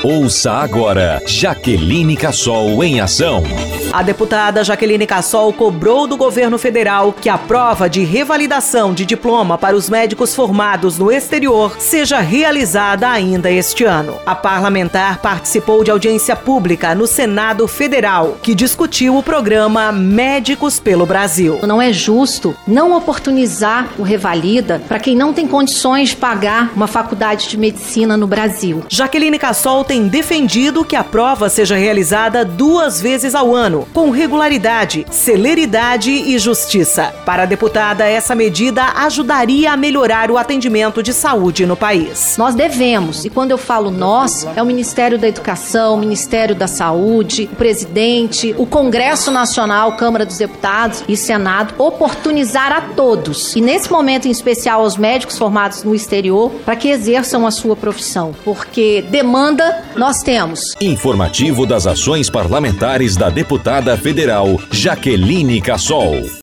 Ouça agora Jaqueline Cassol em ação. A deputada Jaqueline Cassol cobrou do governo federal que a prova de revalidação de diploma para os médicos formados no exterior seja realizada ainda este ano. A parlamentar participou de audiência pública no Senado Federal, que discutiu o programa Médicos pelo Brasil. Não é justo não oportunizar o Revalida para quem não tem condições de pagar uma faculdade de medicina no Brasil. Jaqueline Cassol tem defendido que a prova seja realizada 2 vezes ao ano, com regularidade, celeridade e justiça. Para a deputada, essa medida ajudaria a melhorar o atendimento de saúde no país. Nós devemos, e quando eu falo nós, é o Ministério da Educação, o Ministério da Saúde, o presidente, o Congresso Nacional, Câmara dos Deputados e Senado, oportunizar a todos, e nesse momento em especial aos médicos formados no exterior, para que exerçam a sua profissão, porque demanda nós temos. Informativo das ações parlamentares da deputada federal Jaqueline Cassol.